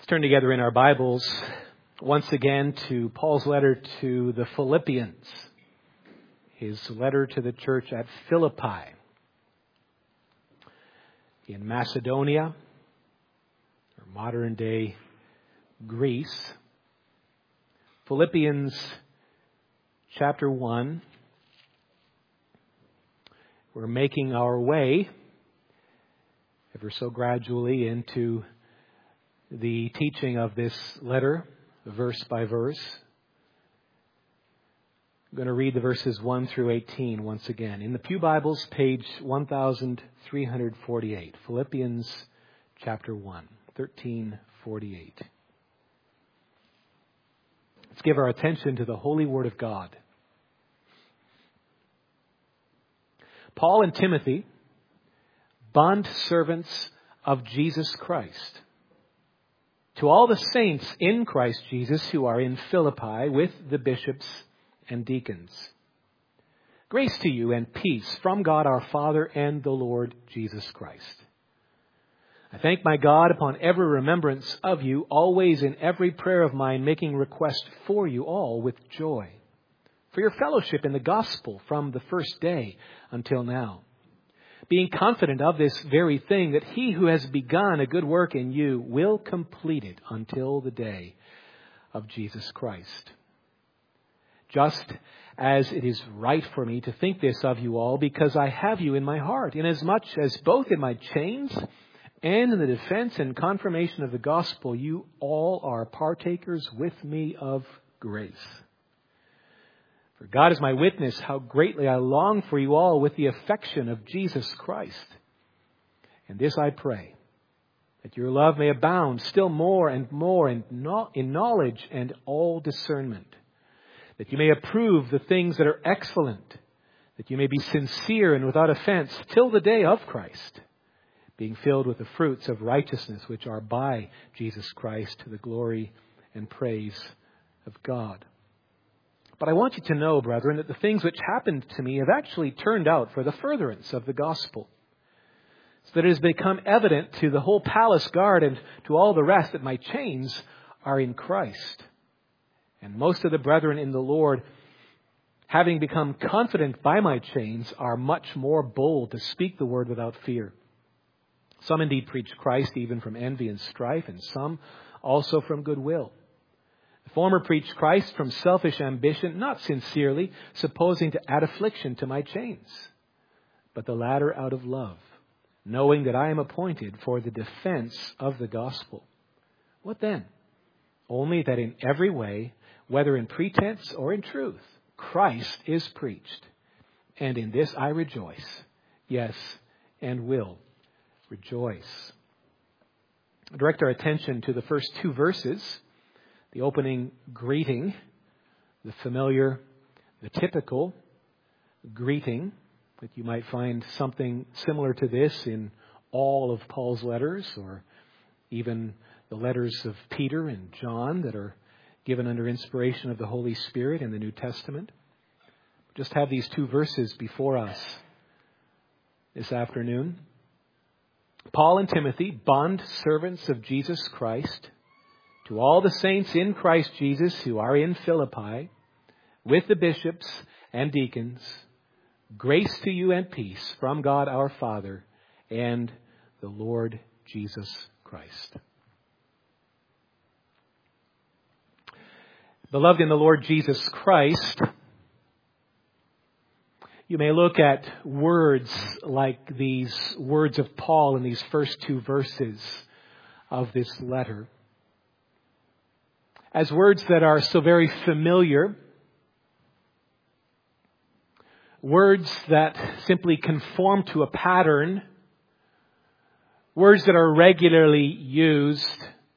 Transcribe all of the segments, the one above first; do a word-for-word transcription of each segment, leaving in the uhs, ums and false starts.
Let's turn together in our Bibles once again to Paul's letter to the Philippians, his letter to the church at Philippi in Macedonia, or modern day Greece. Philippians chapter one. We're making our way ever so gradually into the teaching of this letter, verse by verse. I'm going to read the verses one through eighteen once again. In the Pew Bibles, page one thousand three hundred forty-eight. Philippians chapter one, thirteen forty-eight. Let's give our attention to the holy word of God. Paul and Timothy, bond servants of Jesus Christ, to all the saints in Christ Jesus who are in Philippi with the bishops and deacons. Grace to you and peace from God our Father and the Lord Jesus Christ. I thank my God upon every remembrance of you, always in every prayer of mine, making request for you all with joy, for your fellowship in the gospel from the first day until now, being confident of this very thing, that he who has begun a good work in you will complete it until the day of Jesus Christ. Just as it is right for me to think this of you all, because I have you in my heart, inasmuch as both in my chains and in the defense and confirmation of the gospel, you all are partakers with me of grace. For God is my witness how greatly I long for you all with the affection of Jesus Christ. And this I pray, that your love may abound still more and more in knowledge and all discernment, that you may approve the things that are excellent, that you may be sincere and without offense till the day of Christ, being filled with the fruits of righteousness which are by Jesus Christ, to the glory and praise of God. But I want you to know, brethren, that the things which happened to me have actually turned out for the furtherance of the gospel, so that it has become evident to the whole palace guard and to all the rest that my chains are in Christ. And most of the brethren in the Lord, having become confident by my chains, are much more bold to speak the word without fear. Some indeed preach Christ even from envy and strife, and some also from goodwill. The former preached Christ from selfish ambition, not sincerely, supposing to add affliction to my chains, but the latter out of love, knowing that I am appointed for the defense of the gospel. What then? Only that in every way, whether in pretense or in truth, Christ is preached. And in this I rejoice, yes, and will rejoice. I'll direct our attention to the first two verses. The opening greeting, the familiar, the typical greeting, that you might find something similar to this in all of Paul's letters, or even the letters of Peter and John that are given under inspiration of the Holy Spirit in the New Testament. Just have these two verses before us this afternoon. Paul and Timothy, bond servants of Jesus Christ, to all the saints in Christ Jesus who are in Philippi, with the bishops and deacons, grace to you and peace from God our Father and the Lord Jesus Christ. Beloved in the Lord Jesus Christ, you may look at words like these words of Paul in these first two verses of this letter as words that are so very familiar, words that simply conform to a pattern, words that are regularly used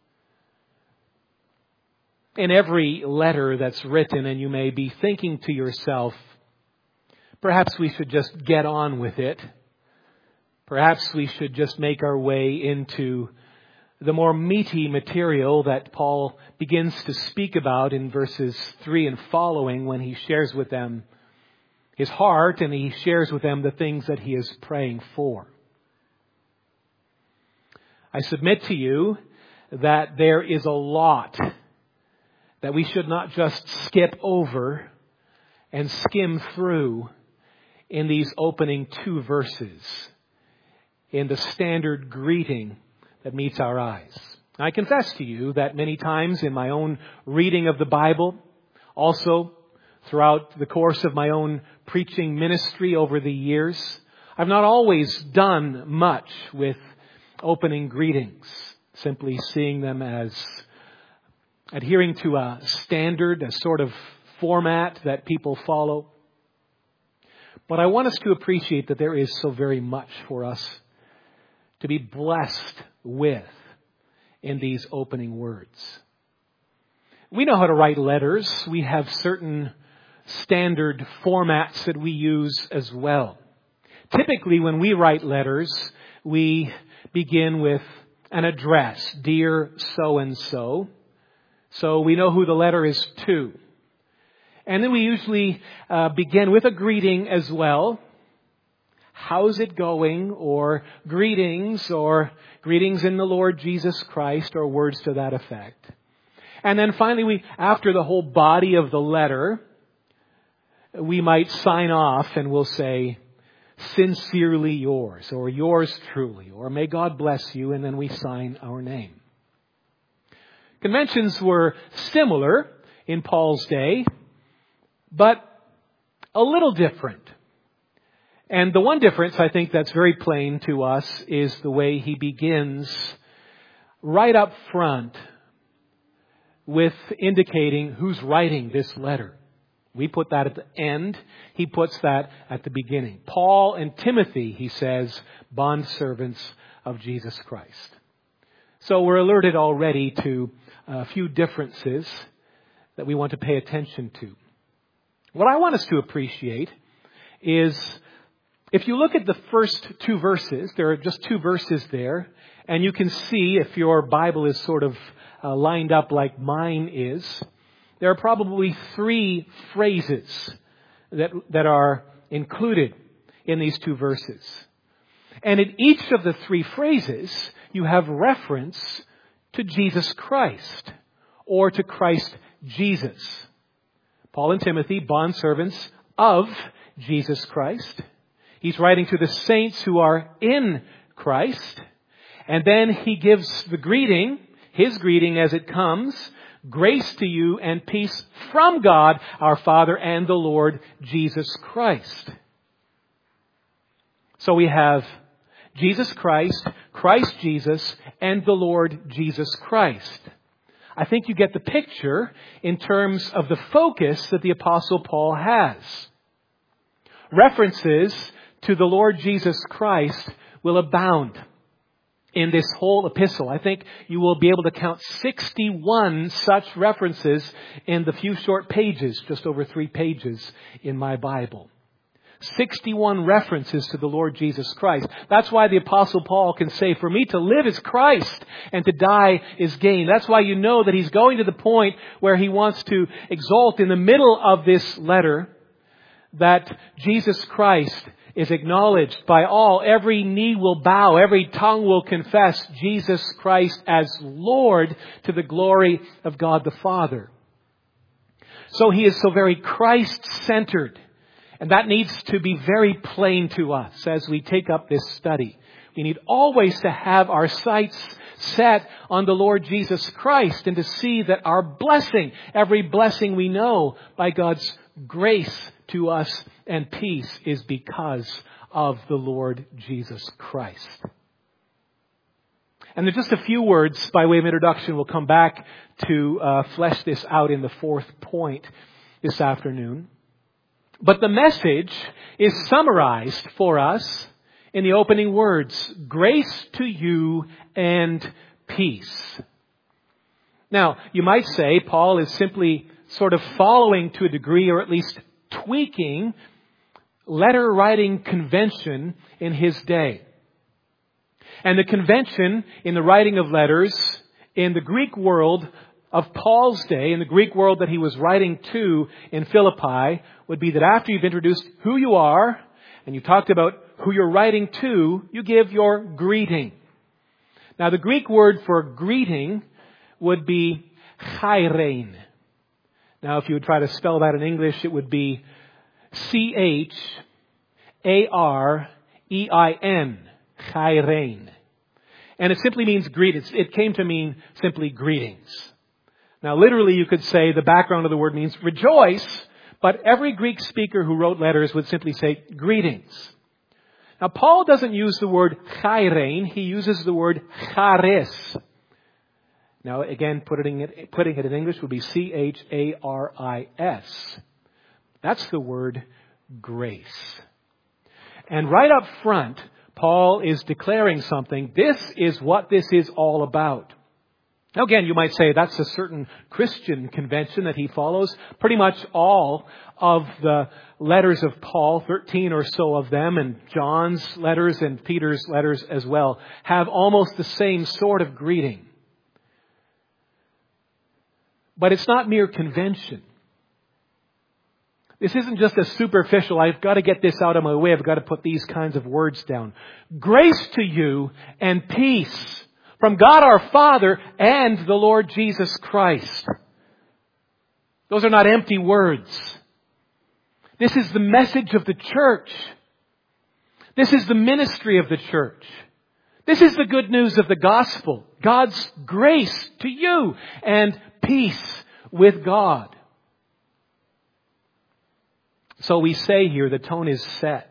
in every letter that's written, and you may be thinking to yourself, perhaps we should just get on with it. Perhaps we should just make our way into the more meaty material that Paul begins to speak about in verses three and following, when he shares with them his heart and he shares with them the things that he is praying for. I submit to you that there is a lot that we should not just skip over and skim through in these opening two verses, in the standard greeting that meets our eyes. I confess to you that many times in my own reading of the Bible, also throughout the course of my own preaching ministry over the years, I've not always done much with opening greetings, simply seeing them as adhering to a standard, a sort of format that people follow. But I want us to appreciate that there is so very much for us to be blessed with in these opening words. We know how to write letters. We have certain standard formats that we use as well. Typically, when we write letters, we begin with an address, dear so-and-so. So we know who the letter is to. And then we usually uh, begin with a greeting as well. How's it going? Or greetings, or greetings in the Lord Jesus Christ, or words to that effect. And then finally, we, after the whole body of the letter, we might sign off and we'll say, sincerely yours, or yours truly, or may God bless you, and then we sign our name. Conventions were similar in Paul's day, but a little different. And the one difference I think that's very plain to us is the way he begins right up front with indicating who's writing this letter. We put that at the end. He puts that at the beginning. Paul and Timothy, he says, bondservants of Jesus Christ. So we're alerted already to a few differences that we want to pay attention to. What I want us to appreciate is, if you look at the first two verses, there are just two verses there, and you can see, if your Bible is sort of uh, lined up like mine is, there are probably three phrases that, that are included in these two verses. And in each of the three phrases, you have reference to Jesus Christ, or to Christ Jesus. Paul and Timothy, bondservants of Jesus Christ. He's writing to the saints who are in Christ. And then he gives the greeting, his greeting as it comes, grace to you and peace from God, our Father, and the Lord Jesus Christ. So we have Jesus Christ, Christ Jesus, and the Lord Jesus Christ. I think you get the picture in terms of the focus that the Apostle Paul has. References to the Lord Jesus Christ will abound in this whole epistle. I think you will be able to count sixty-one such references in the few short pages, just over three pages in my Bible. sixty-one references to the Lord Jesus Christ. That's why the Apostle Paul can say, for me to live is Christ and to die is gain. That's why you know that he's going to the point where he wants to exalt in the middle of this letter that Jesus Christ is acknowledged by all. Every knee will bow, every tongue will confess Jesus Christ as Lord, to the glory of God the Father. So he is so very Christ-centered. And that needs to be very plain to us as we take up this study. We need always to have our sights set on the Lord Jesus Christ and to see that our blessing, every blessing we know by God's grace to us and peace, is because of the Lord Jesus Christ. And there's just a few words by way of introduction. We'll come back to uh, flesh this out in the fourth point this afternoon. But the message is summarized for us in the opening words, grace to you and peace. Now, you might say Paul is simply sort of following to a degree, or at least tweaking, letter writing convention in his day. And the convention in the writing of letters in the Greek world of Paul's day, in the Greek world that he was writing to in Philippi, would be that after you've introduced who you are and you talked about who you're writing to, you give your greeting. Now, the Greek word for greeting would be chairein. Now, if you would try to spell that in English, it would be C H A R E I N, chairein. And it simply means greet. It's, it came to mean simply greetings. Now, literally, you could say the background of the word means rejoice, but every Greek speaker who wrote letters would simply say greetings. Now, Paul doesn't use the word chairein. He uses the word charis. Now, again, putting it, putting it in English would be C H A R I S. That's the word grace. And right up front, Paul is declaring something. This is what this is all about. Now, again, you might say that's a certain Christian convention that he follows. Pretty much all of the letters of Paul, thirteen or so of them, and John's letters and Peter's letters as well, have almost the same sort of greeting. But it's not mere convention. This isn't just a superficial, I've got to get this out of my way, I've got to put these kinds of words down. Grace to you and peace from God our Father and the Lord Jesus Christ. Those are not empty words. This is the message of the church. This is the ministry of the church. This is the good news of the gospel. God's grace to you and peace with God. So we say here the tone is set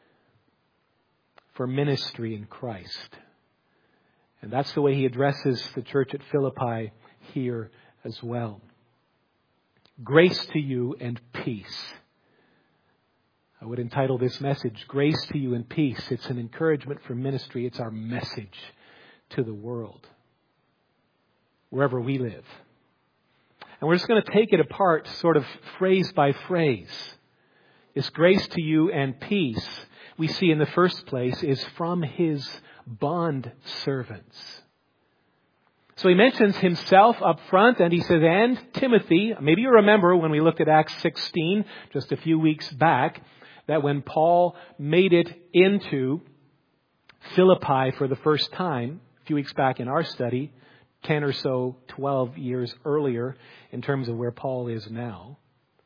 for ministry in Christ. And that's the way he addresses the church at Philippi here as well. Grace to you and peace. I would entitle this message, Grace to You and Peace. It's an encouragement for ministry. It's our message to the world, wherever we live. And we're just going to take it apart sort of phrase by phrase. This grace to you and peace, we see in the first place, is from his bond servants. So he mentions himself up front and he says, and Timothy. Maybe you remember when we looked at Acts sixteen just a few weeks back, that when Paul made it into Philippi for the first time, a few weeks back in our study, ten or so, twelve years earlier in terms of where Paul is now,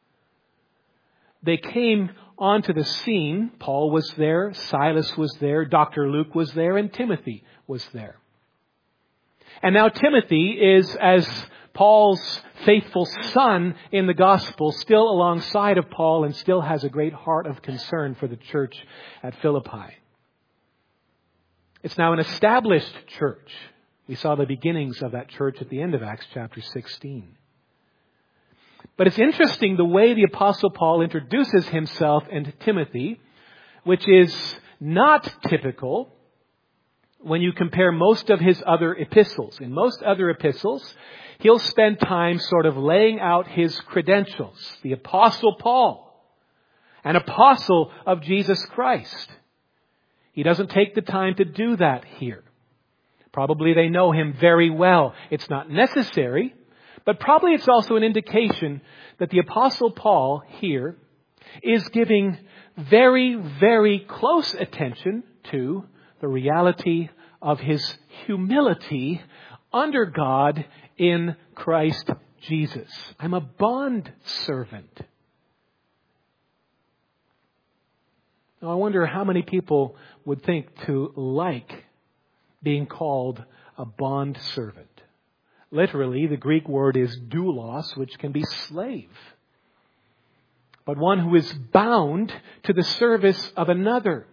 they came onto the scene. Paul was there, Silas was there, Doctor Luke was there, and Timothy was there. And now Timothy is, as Paul's faithful son in the gospel, still alongside of Paul and still has a great heart of concern for the church at Philippi. It's now an established church. We saw the beginnings of that church at the end of Acts chapter sixteen. But it's interesting the way the Apostle Paul introduces himself and Timothy, which is not typical when you compare most of his other epistles. In most other epistles, he'll spend time sort of laying out his credentials. The Apostle Paul, an apostle of Jesus Christ. He doesn't take the time to do that here. Probably they know him very well. It's not necessary. But probably it's also an indication that the Apostle Paul here is giving very, very close attention to the reality of his humility under God in Christ Jesus. I'm a bond servant. Now I wonder how many people would think to like being called a bond servant. Literally, the Greek word is doulos, which can be slave. But one who is bound to the service of another.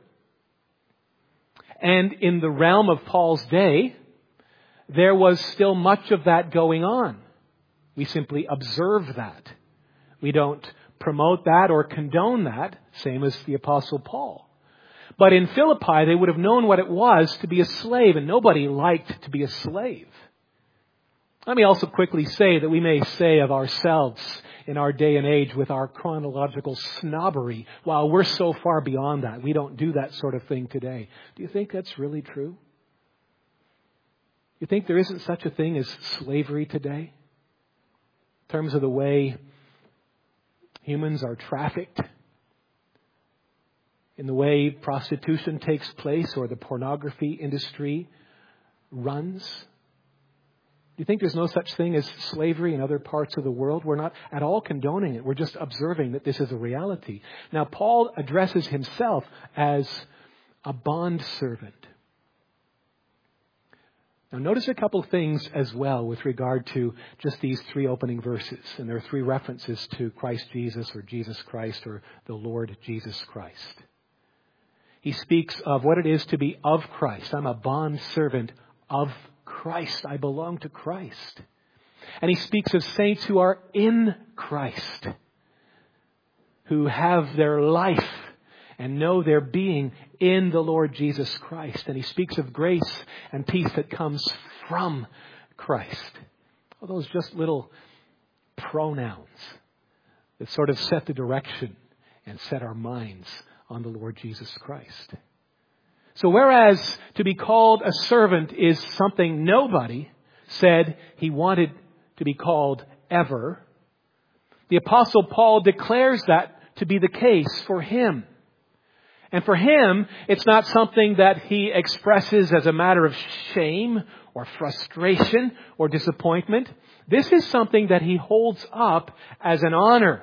And in the realm of Paul's day, there was still much of that going on. We simply observe that. We don't promote that or condone that, same as the Apostle Paul. But in Philippi, they would have known what it was to be a slave, and nobody liked to be a slave. Let me also quickly say that we may say of ourselves in our day and age with our chronological snobbery, while we're so far beyond that, we don't do that sort of thing today. Do you think that's really true? You think there isn't such a thing as slavery today? In terms of the way humans are trafficked? In the way prostitution takes place or the pornography industry runs? Do you think there's no such thing as slavery in other parts of the world? We're not at all condoning it. We're just observing that this is a reality. Now, Paul addresses himself as a bondservant. Now, notice a couple things as well with regard to just these three opening verses. And there are three references to Christ Jesus or Jesus Christ or the Lord Jesus Christ. He speaks of what it is to be of Christ. I'm a bondservant of Christ. I belong to Christ. And he speaks of saints who are in Christ, who have their life and know their being in the Lord Jesus Christ. And he speaks of grace and peace that comes from Christ. All those just little pronouns that sort of set the direction and set our minds on the Lord Jesus Christ. So whereas to be called a servant is something nobody said he wanted to be called ever, the Apostle Paul declares that to be the case for him. And for him, it's not something that he expresses as a matter of shame or frustration or disappointment. This is something that he holds up as an honor.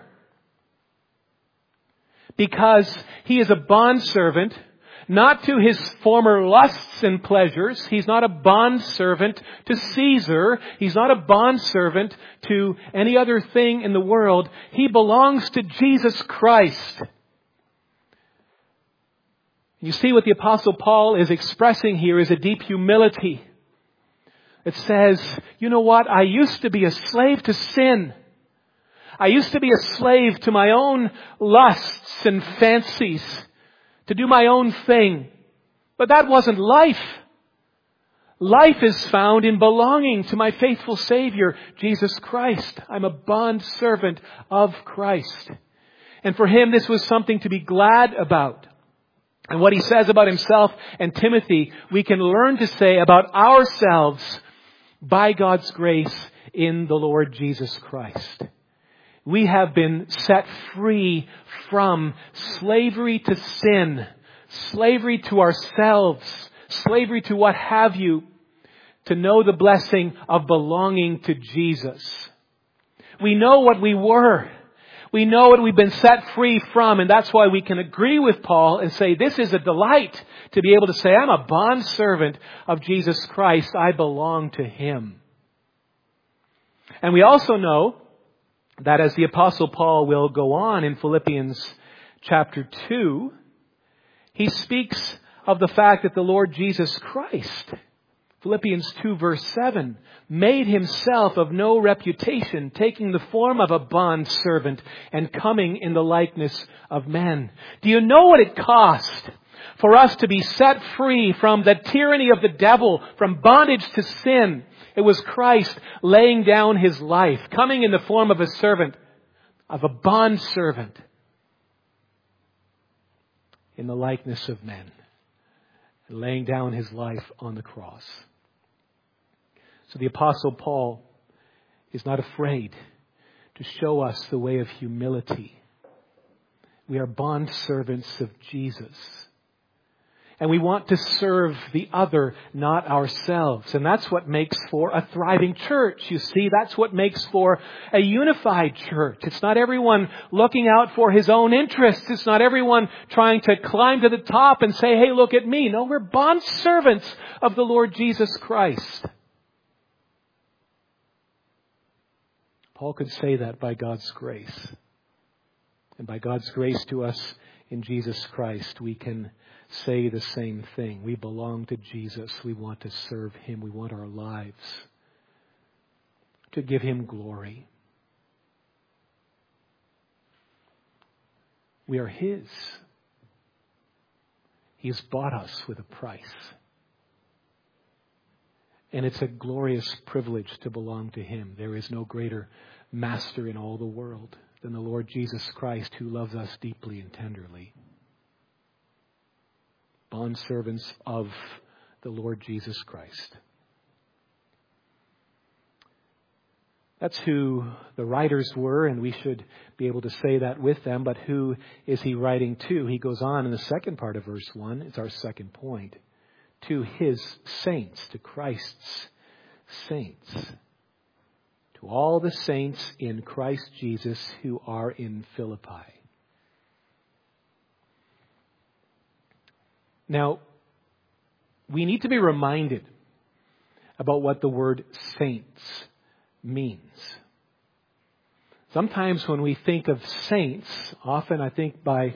Because he is a bondservant, not to his former lusts and pleasures. He's not a bondservant to Caesar. He's not a bondservant to any other thing in the world. He belongs to Jesus Christ. You see what the Apostle Paul is expressing here is a deep humility. It says, you know what? I used to be a slave to sin. I used to be a slave to my own lusts and fancies, to do my own thing. But that wasn't life. Life is found in belonging to my faithful Savior, Jesus Christ. I'm a bondservant of Christ. And for him, this was something to be glad about. And what he says about himself and Timothy, we can learn to say about ourselves by God's grace in the Lord Jesus Christ. We have been set free from slavery to sin, slavery to ourselves, slavery to what have you, to know the blessing of belonging to Jesus. We know what we were. We know what we've been set free from, and that's why we can agree with Paul and say this is a delight to be able to say, I'm a bondservant of Jesus Christ. I belong to Him. And we also know that as the Apostle Paul will go on in Philippians chapter two, he speaks of the fact that the Lord Jesus Christ, Philippians two verse seven, made himself of no reputation, taking the form of a bondservant and coming in the likeness of men. Do you know what it cost for us to be set free from the tyranny of the devil, from bondage to sin? It was Christ laying down His life, coming in the form of a servant, of a bondservant, in the likeness of men, and laying down His life on the cross. So the Apostle Paul is not afraid to show us the way of humility. We are bondservants of Jesus. And we want to serve the other, not ourselves. And that's what makes for a thriving church. You see, that's what makes for a unified church. It's not everyone looking out for his own interests. It's not everyone trying to climb to the top and say, hey, look at me. No, we're bondservants of the Lord Jesus Christ. Paul could say that by God's grace. And by God's grace to us in Jesus Christ, we can say the same thing. We belong to Jesus. We want to serve Him. We want our lives to give Him glory. We are His. He has bought us with a price. And it's a glorious privilege to belong to Him. There is no greater master in all the world than the Lord Jesus Christ, who loves us deeply and tenderly. Bondservants of the Lord Jesus Christ. That's who the writers were, and we should be able to say that with them. But who is he writing to? He goes on in the second part of verse one. It's our second point. to His saints, to Christ's saints. To all the saints in Christ Jesus who are in Philippi. Now, we need to be reminded about what the word saints means. Sometimes when we think of saints, often I think by,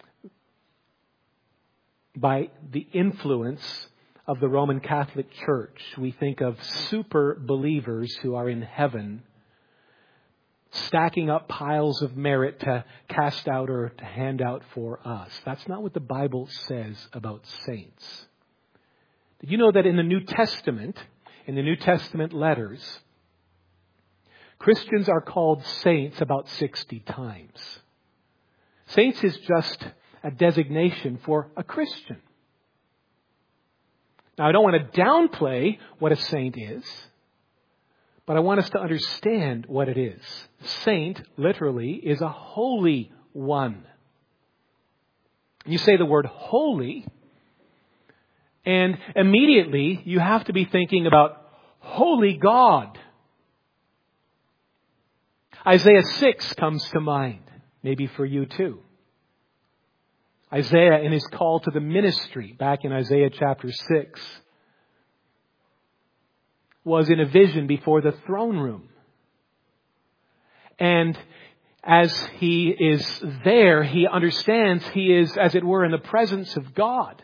by the influence of the Roman Catholic Church, we think of super believers who are in heaven, stacking up piles of merit to cast out or to hand out for us. That's not what the Bible says about saints. Did you know that in the New Testament, in the New Testament letters, Christians are called saints about sixty times. Saints is just a designation for a Christian. Now, I don't want to downplay what a saint is, but I want us to understand what it is. Saint, literally, is a holy one. You say the word holy, and immediately you have to be thinking about holy God. Isaiah six comes to mind, maybe for you too. Isaiah, in his call to the ministry, back in Isaiah chapter six, was in a vision before the throne room. And as he is there, he understands he is, as it were, in the presence of God.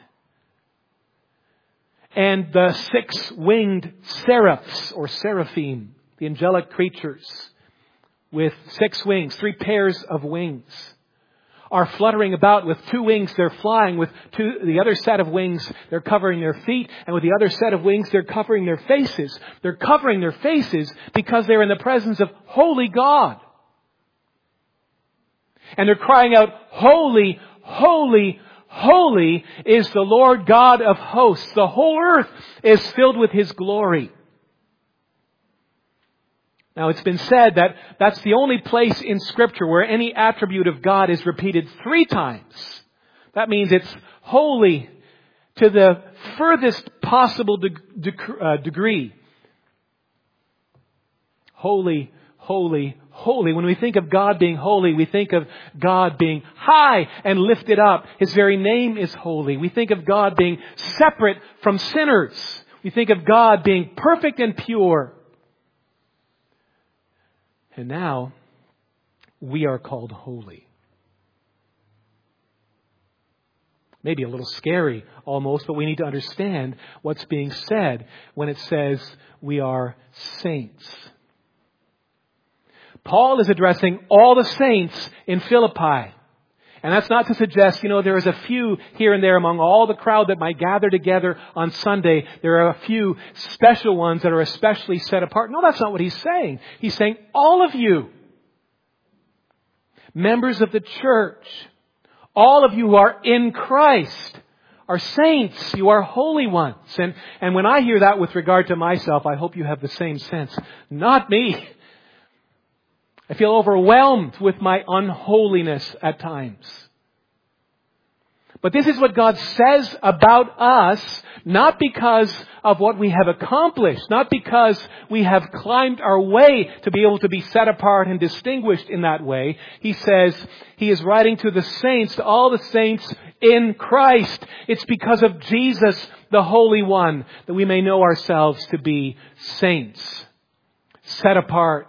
And the six-winged seraphs, or seraphim, the angelic creatures, with six wings, three pairs of wings, are fluttering about. With two wings, they're flying. With two, the other set of wings, they're covering their feet. And with the other set of wings, they're covering their faces. They're covering their faces because they're in the presence of holy God. And they're crying out, holy, holy, holy is the Lord God of hosts. The whole earth is filled with His glory. Now, it's been said that that's the only place in Scripture where any attribute of God is repeated three times. That means it's holy to the furthest possible de- de- uh, degree. Holy, holy, holy. When we think of God being holy, we think of God being high and lifted up. His very name is holy. We think of God being separate from sinners. We think of God being perfect and pure. And now, we are called holy. Maybe a little scary almost, but we need to understand what's being said when it says we are saints. Paul is addressing all the saints in Philippi. And that's not to suggest, you know, there is a few here and there among all the crowd that might gather together on Sunday. There are a few special ones that are especially set apart. No, that's not what he's saying. He's saying all of you, members of the church, all of you who are in Christ, are saints. You are holy ones. And, and when I hear that with regard to myself, I hope you have the same sense. Not me. I feel overwhelmed with my unholiness at times. But this is what God says about us, not because of what we have accomplished, not because we have climbed our way to be able to be set apart and distinguished in that way. He says He is writing to the saints, to all the saints in Christ. It's because of Jesus, the Holy One, that we may know ourselves to be saints, set apart.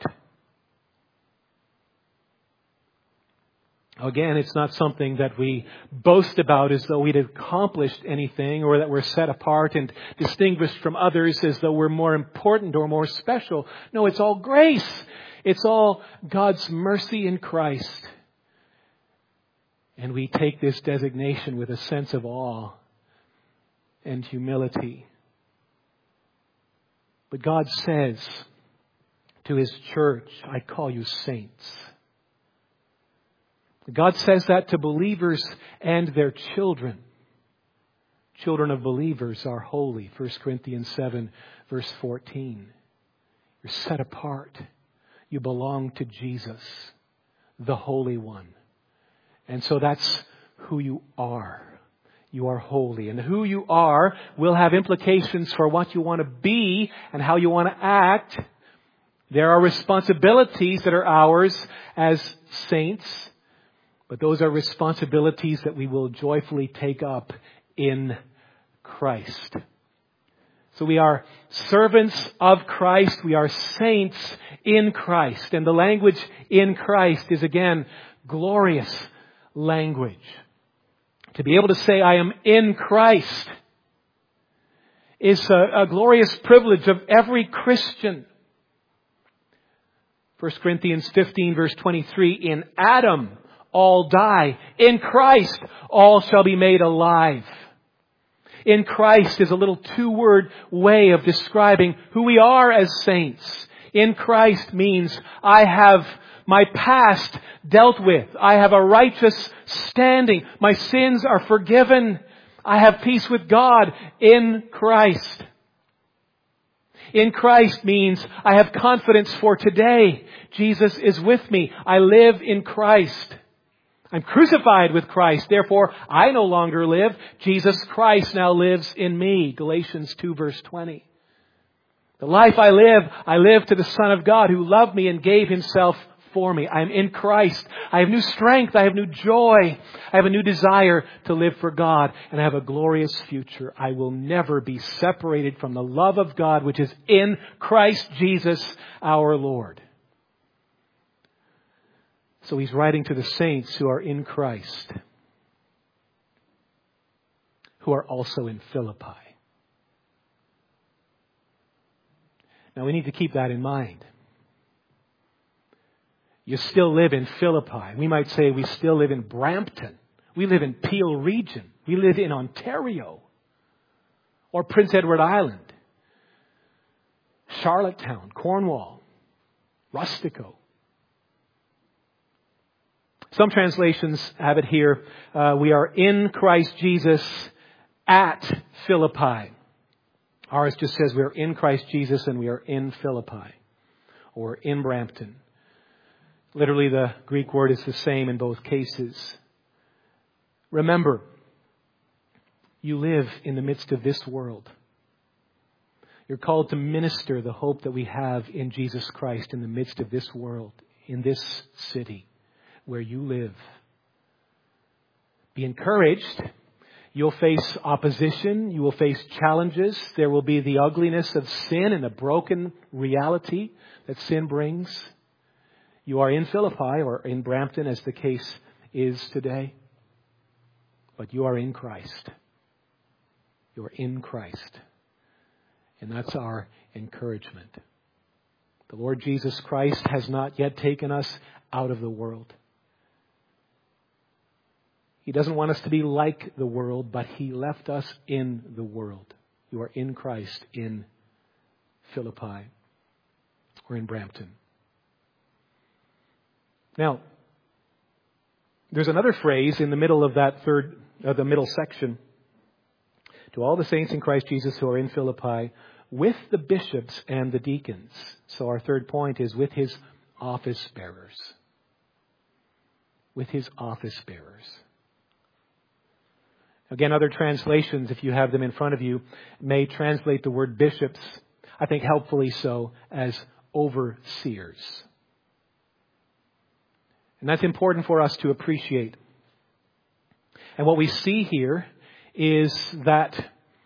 Again, it's not something that we boast about as though we'd accomplished anything or that we're set apart and distinguished from others as though we're more important or more special. No, it's all grace. It's all God's mercy in Christ. And we take this designation with a sense of awe and humility. But God says to His church, I call you saints. God says that to believers and their children. Children of believers are holy. First Corinthians seven, verse fourteen. You're set apart. You belong to Jesus, the Holy One. And so that's who you are. you are holy. And who you are will have implications for what you want to be and how you want to act. There are responsibilities that are ours as saints, but those are responsibilities that we will joyfully take up in Christ. So we are servants of Christ. We are saints in Christ. And the language in Christ is again glorious language. To be able to say I am in Christ is a, a glorious privilege of every Christian. First Corinthians fifteen verse twenty-three, in Adam all die. In Christ all shall be made alive. In Christ is a little two-word way of describing who we are as saints. In Christ means I have my past dealt with. I have a righteous standing. My sins are forgiven. I have peace with God in Christ. In Christ means I have confidence for today. Jesus is with me. I live in Christ. I'm crucified with Christ. Therefore, I no longer live. Jesus Christ now lives in me. Galatians two verse twenty. The life I live, I live to the Son of God who loved me and gave Himself for me. I am in Christ. I have new strength. I have new joy. I have a new desire to live for God. And I have a glorious future. I will never be separated from the love of God which is in Christ Jesus our Lord. So he's writing to the saints who are in Christ, who are also in Philippi. Now we need to keep that in mind. You still live in Philippi. We might say we still live in Brampton. We live in Peel Region. We live in Ontario. Or Prince Edward Island. Charlottetown, Cornwall, Rustico. Some translations have it here, uh, we are in Christ Jesus at Philippi. Ours just says we are in Christ Jesus and we are in Philippi. Or in Brampton. Literally the Greek word is the same in both cases. Remember, you live in the midst of this world. You're called to minister the hope that we have in Jesus Christ in the midst of this world, in this city where you live. Be encouraged. You'll face opposition. You will face challenges. There will be the ugliness of sin and the broken reality that sin brings. You are in Philippi or in Brampton as the case is today. But you are in Christ. You are in Christ. And that's our encouragement. The Lord Jesus Christ has not yet taken us out of the world. He doesn't want us to be like the world, but He left us in the world. You are in Christ in Philippi or in Brampton. Now, there's another phrase in the middle of that third, uh, the middle section. To all the saints in Christ Jesus who are in Philippi, with the bishops and the deacons. So our third point is with His office bearers. With His office bearers. Again, other translations, if you have them in front of you, may translate the word bishops, I think helpfully so, as overseers. And that's important for us to appreciate. And what we see here is that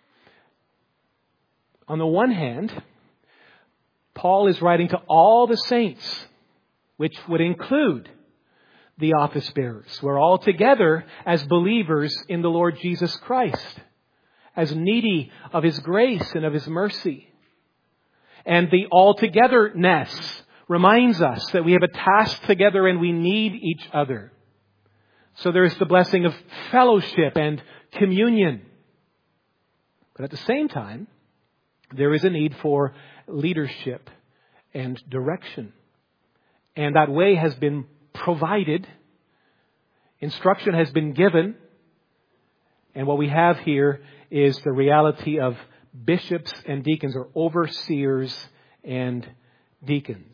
on the one hand, Paul is writing to all the saints, which would include the office bearers. We're all together as believers in the Lord Jesus Christ, as needy of His grace and of His mercy. And the all-togetherness reminds us that we have a task together and we need each other. So there is the blessing of fellowship and communion. But at the same time, there is a need for leadership and direction. And that way has been provided. Instruction has been given. And what we have here is the reality of bishops and deacons, or overseers and deacons.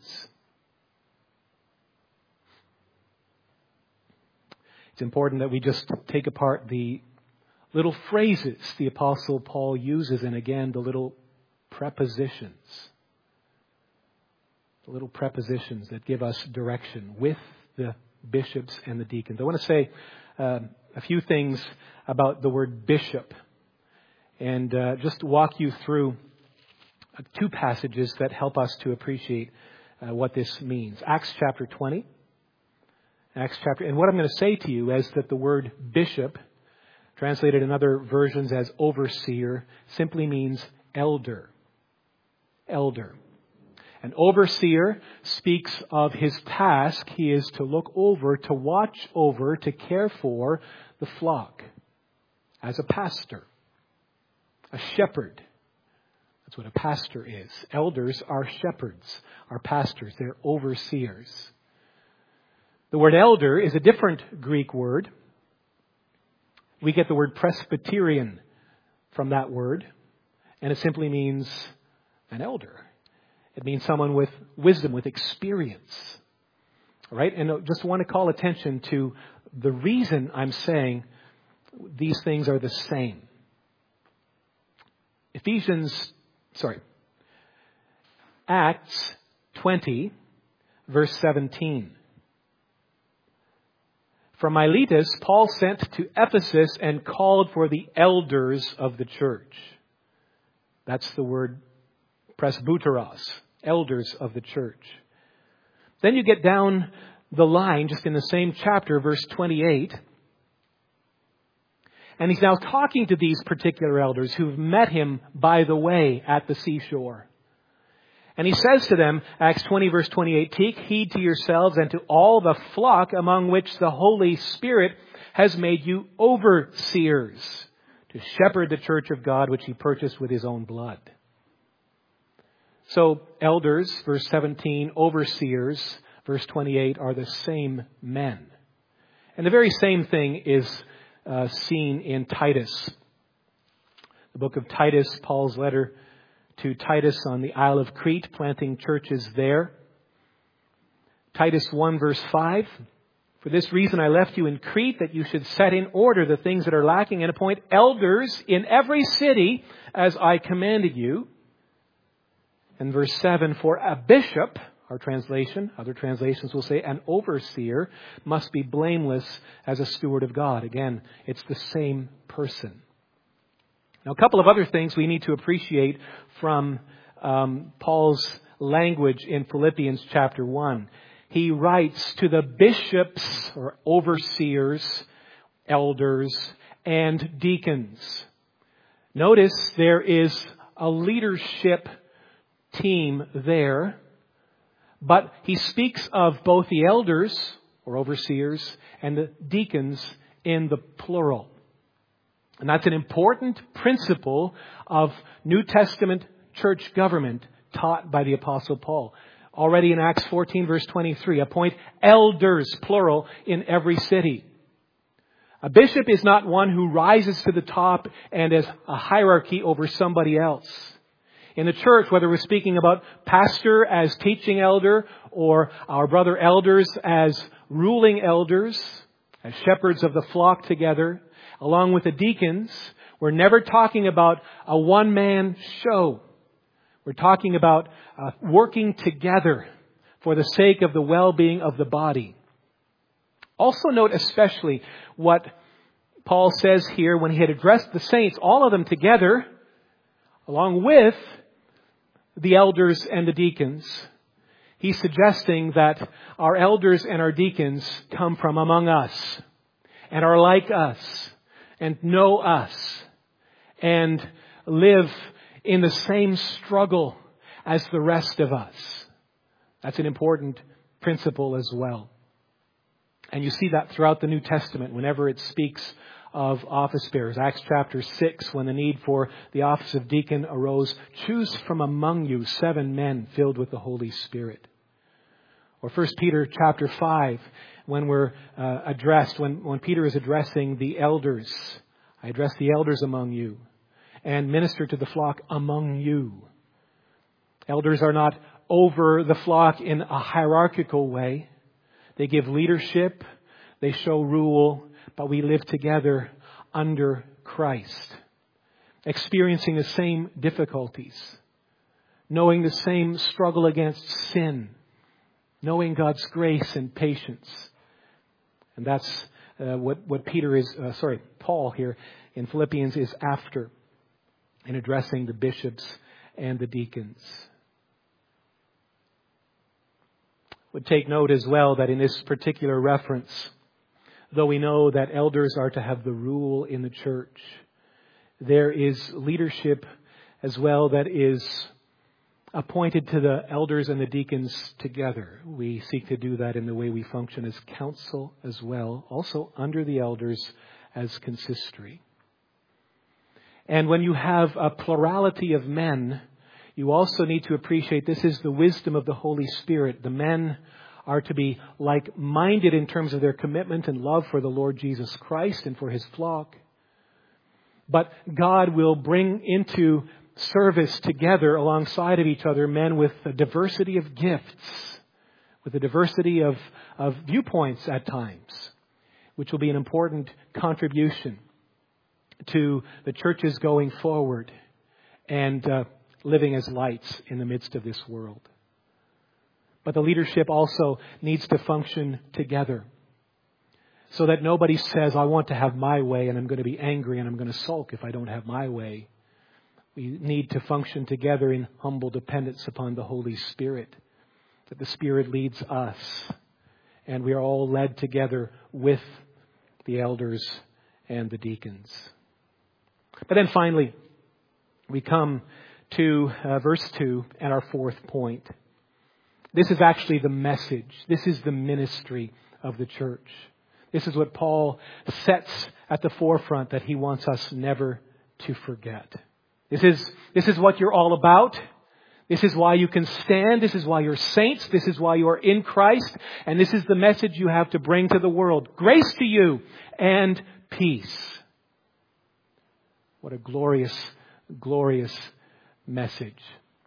It's important that we just take apart the little phrases the Apostle Paul uses, and again, the little prepositions. The little prepositions that give us direction with the bishops and the deacons. I want to say uh, a few things about the word bishop, and uh, just walk you through two passages that help us to appreciate uh, what this means. Acts chapter twenty. Acts chapter, and what I'm going to say to you is that the word bishop, translated in other versions as overseer, simply means elder. Elder. An overseer speaks of his task. He is to look over, to watch over, to care for the flock. As a pastor. A shepherd. That's what a pastor is. Elders are shepherds, are pastors. They're overseers. The word elder is a different Greek word. We get the word Presbyterian from that word, and it simply means an elder. It means someone with wisdom, with experience. All right? And I just want to call attention to the reason I'm saying these things are the same. Ephesians, sorry, Acts twenty, verse seventeen. From Miletus, Paul sent to Ephesus and called for the elders of the church. That's the word presbyteros, elders of the church. Then you get down the line, just in the same chapter, verse twenty-eight. And he's now talking to these particular elders who've met him by the way at the seashore. And he says to them, Acts twenty, verse twenty-eight, take heed to yourselves and to all the flock among which the Holy Spirit has made you overseers, to shepherd the church of God, which he purchased with his own blood. So, elders, verse seventeen, overseers, verse twenty-eight, are the same men. And the very same thing is uh, seen in Titus. The book of Titus, Paul's letter to Titus on the Isle of Crete, planting churches there. Titus one, verse five. For this reason I left you in Crete, that you should set in order the things that are lacking and appoint elders in every city as I commanded you. And verse seven, for a bishop, our translation, other translations will say an overseer, must be blameless as a steward of God. Again, it's the same person. Now, a couple of other things we need to appreciate from um, Paul's language in Philippians chapter one. He writes to the bishops or overseers, elders, and deacons. Notice there is a leadership team there, but he speaks of both the elders or overseers and the deacons in the plural. And that's an important principle of New Testament church government taught by the Apostle Paul. Already in Acts fourteen, verse twenty-three, appoint elders, plural, in every city. A bishop is not one who rises to the top and has a hierarchy over somebody else. In the church, whether we're speaking about pastor as teaching elder or our brother elders as ruling elders, as shepherds of the flock together, along with the deacons, we're never talking about a one-man show. We're talking about uh, working together for the sake of the well-being of the body. Also note especially what Paul says here when he had addressed the saints, all of them together, along with the elders and the deacons. He's suggesting that our elders and our deacons come from among us and are like us and know us and live in the same struggle as the rest of us. That's an important principle as well. And you see that throughout the New Testament whenever it speaks of office bearers. Acts chapter six, when the need for the office of deacon arose, choose from among you seven men filled with the Holy Spirit. Or First Peter chapter five, when we're uh, addressed, when, when Peter is addressing the elders, I address the elders among you and minister to the flock among you. Elders are not over the flock in a hierarchical way. They give leadership, they show rule, but we live together under Christ, experiencing the same difficulties, knowing the same struggle against sin, knowing God's grace and patience. And that's uh, what, what Peter is, uh, sorry, Paul here in Philippians is after in addressing the bishops and the deacons. Would take note as well that in this particular reference, though we know that elders are to have the rule in the church, there is leadership as well that is appointed to the elders and the deacons together. We seek to do that in the way we function as council as well, also under the elders as consistory. And when you have a plurality of men, you also need to appreciate this is the wisdom of the Holy Spirit. The men are to be like-minded in terms of their commitment and love for the Lord Jesus Christ and for His flock. But God will bring into service together alongside of each other men with a diversity of gifts, with a diversity of, of viewpoints at times, which will be an important contribution to the churches going forward and uh, living as lights in the midst of this world. But the leadership also needs to function together so that nobody says, I want to have my way and I'm going to be angry and I'm going to sulk if I don't have my way. We need to function together in humble dependence upon the Holy Spirit, that the Spirit leads us and we are all led together with the elders and the deacons. But then finally, we come to uh, verse two and our fourth point. This is actually the message. This is the ministry of the church. This is what Paul sets at the forefront that he wants us never to forget. This is, this is what you're all about. This is why you can stand. This is why you're saints. This is why you are in Christ. And this is the message you have to bring to the world. Grace to you and peace. What a glorious, glorious message.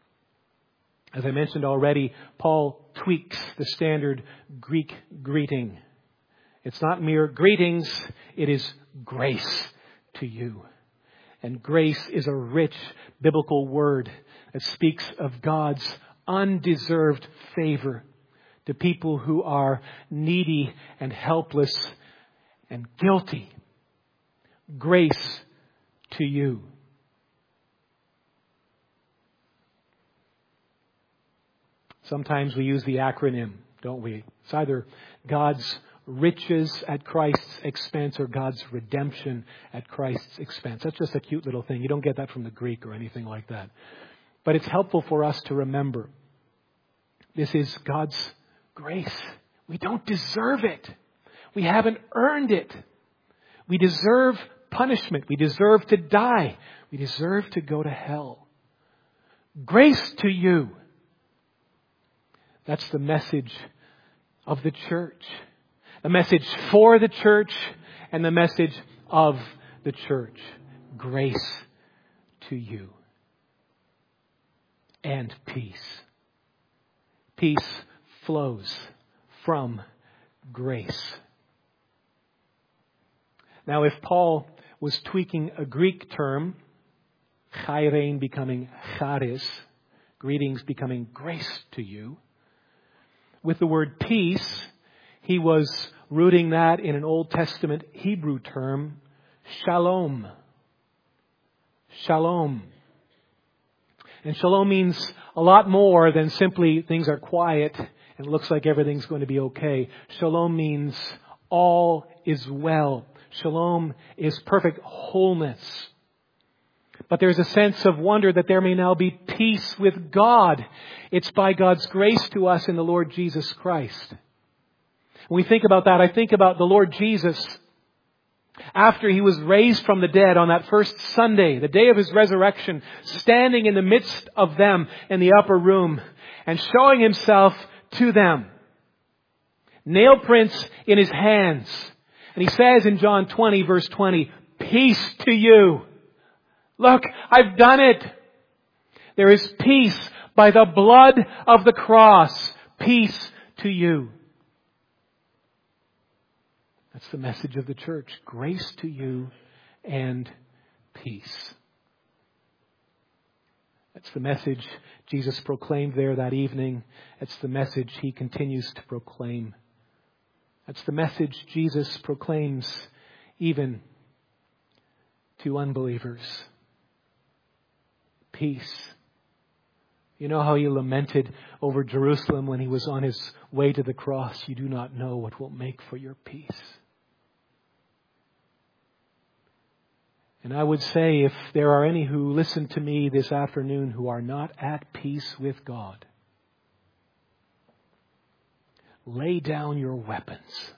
As I mentioned already, Paul tweaks the standard Greek greeting. It's not mere greetings, it is grace to you. And grace is a rich biblical word that speaks of God's undeserved favor to people who are needy and helpless and guilty. Grace to you. Sometimes we use the acronym, don't we? It's either God's riches at Christ's expense or God's redemption at Christ's expense. That's just a cute little thing. You don't get that from the Greek or anything like that. But it's helpful for us to remember. This is God's grace. We don't deserve it. We haven't earned it. We deserve punishment. We deserve to die. We deserve to go to hell. Grace to you. That's the message of the church. The message for the church and the message of the church. Grace to you. And peace. Peace flows from grace. Now, if Paul was tweaking a Greek term, chairein becoming charis, greetings becoming grace to you, with the word peace, he was rooting that in an Old Testament Hebrew term, shalom. Shalom. And shalom means a lot more than simply things are quiet and it looks like everything's going to be okay. Shalom means all is well. Shalom is perfect wholeness. But there's a sense of wonder that there may now be peace with God. It's by God's grace to us in the Lord Jesus Christ. When we think about that, I think about the Lord Jesus after He was raised from the dead on that first Sunday, the day of His resurrection, standing in the midst of them in the upper room and showing Himself to them. Nail prints in His hands. And He says in John twenty, verse twenty, peace to you. Look, I've done it. There is peace by the blood of the cross. Peace to you. That's the message of the church. Grace to you and peace. That's the message Jesus proclaimed there that evening. It's the message He continues to proclaim. That's the message Jesus proclaims even to unbelievers. Peace. You know how He lamented over Jerusalem when He was on His way to the cross? You do not know what will make for your peace. And I would say, if there are any who listen to me this afternoon who are not at peace with God, lay down your weapons.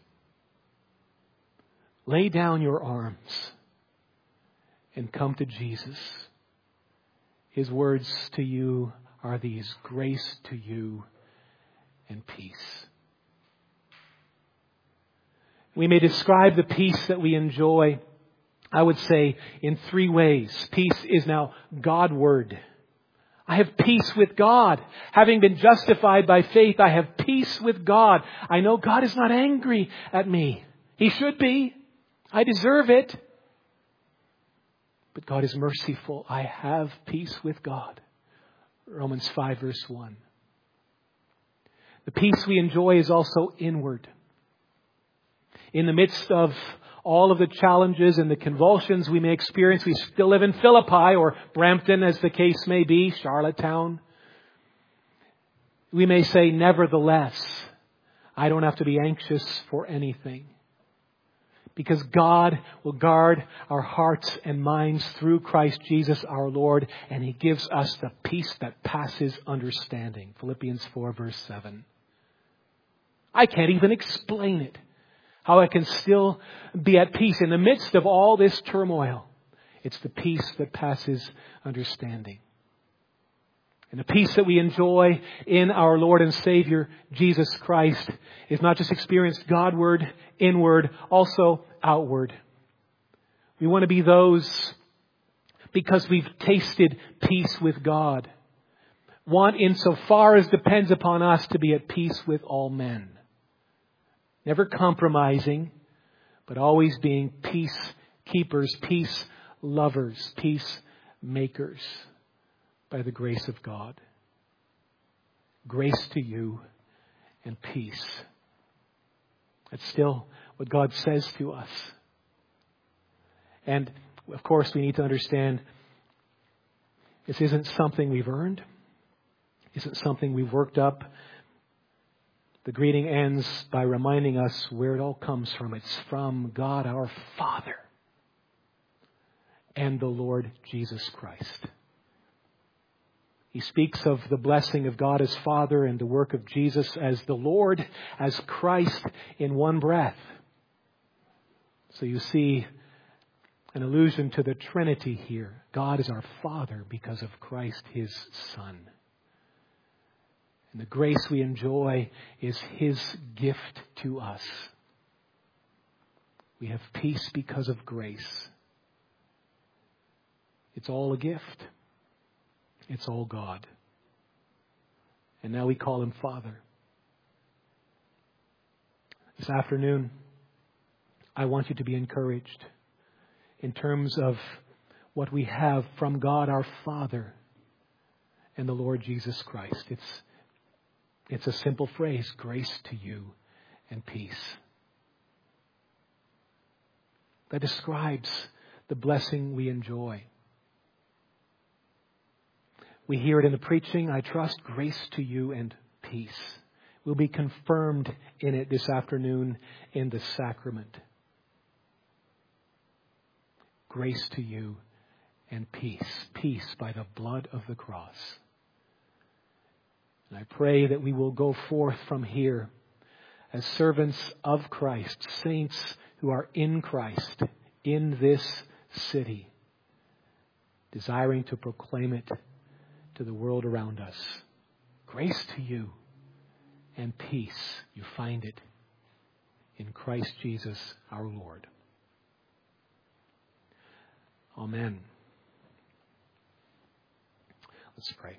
Lay down your arms and come to Jesus. His words to you are these: grace to you and peace. We may describe the peace that we enjoy, I would say, in three ways. Peace is now Godward. I have peace with God. Having been justified by faith, I have peace with God. I know God is not angry at me. He should be. I deserve it. But God is merciful. I have peace with God. Romans five verse one. The peace we enjoy is also inward. In the midst of all of the challenges and the convulsions we may experience, we still live in Philippi or Brampton, as the case may be, Charlottetown. We may say, nevertheless, I don't have to be anxious for anything. Because God will guard our hearts and minds through Christ Jesus our Lord, and He gives us the peace that passes understanding. Philippians four verse seven. I can't even explain it. How I can still be at peace in the midst of all this turmoil. It's the peace that passes understanding. And the peace that we enjoy in our Lord and Savior, Jesus Christ, is not just experienced Godward, inward, also outward. We want to be those, because we've tasted peace with God, want insofar as depends upon us to be at peace with all men. Never compromising, but always being peace keepers, peace lovers, peace makers by the grace of God. Grace to you and peace. That's still what God says to us. And of course, we need to understand this isn't something we've earned. Isn't something we've worked up. The greeting ends by reminding us where it all comes from. It's from God our Father and the Lord Jesus Christ. He speaks of the blessing of God as Father and the work of Jesus as the Lord, as Christ in one breath. So you see an allusion to the Trinity here. God is our Father because of Christ, His Son. And the grace we enjoy is His gift to us. We have peace because of grace. It's all a gift. It's all God. And now we call Him Father. This afternoon, I want you to be encouraged in terms of what we have from God our Father and the Lord Jesus Christ. It's It's a simple phrase: grace to you and peace. That describes the blessing we enjoy. We hear it in the preaching. I trust, grace to you and peace. We'll be confirmed in it this afternoon in the sacrament. Grace to you and peace. Peace by the blood of the cross. And I pray that we will go forth from here as servants of Christ, saints who are in Christ, in this city, desiring to proclaim it to the world around us. Grace to you and peace. You find it in Christ Jesus our Lord. Amen. Let's pray.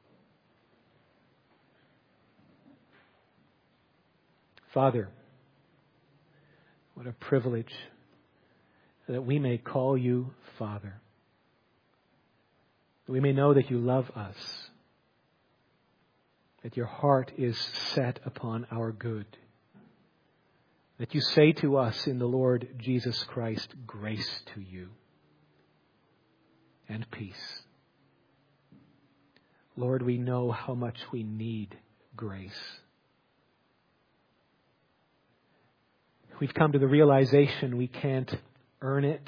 Father, what a privilege that we may call you Father. that we may know that you love us, that your heart is set upon our good, that you say to us in the Lord Jesus Christ, grace to you and peace. Lord, we know how much we need grace. We've come to the realization we can't earn it.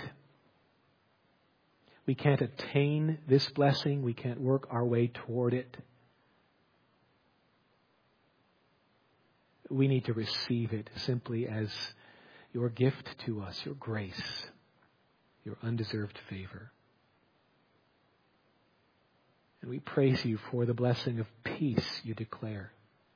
We can't attain this blessing. We can't work our way toward it. We need to receive it simply as your gift to us, your grace, your undeserved favor. And we praise you for the blessing of peace you declare.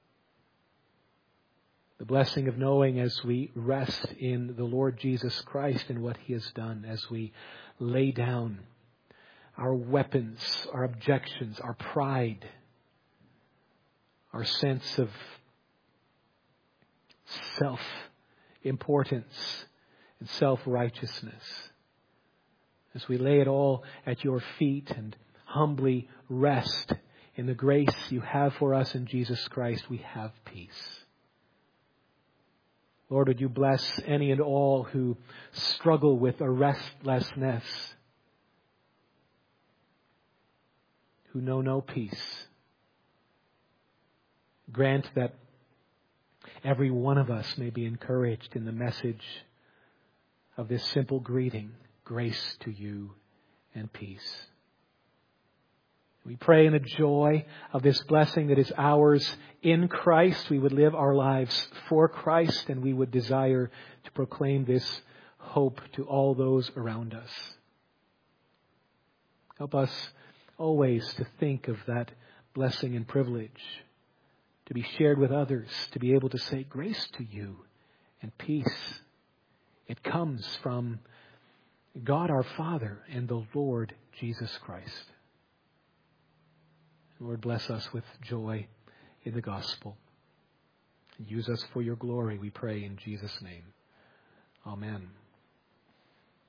The blessing of knowing as we rest in the Lord Jesus Christ and what He has done, as we lay down our weapons, our objections, our pride, our sense of self-importance and self-righteousness. As we lay it all at your feet and humbly rest in the grace you have for us in Jesus Christ, we have peace. Lord, would you bless any and all who struggle with a restlessness, who know no peace. Grant that every one of us may be encouraged in the message of this simple greeting, grace to you and peace. We pray in the joy of this blessing that is ours in Christ. We would live our lives for Christ, and we would desire to proclaim this hope to all those around us. Help us always to think of that blessing and privilege to be shared with others, to be able to say grace to you and peace. It comes from God our Father and the Lord Jesus Christ. Lord, bless us with joy in the gospel. Use us for your glory, we pray in Jesus' name. Amen.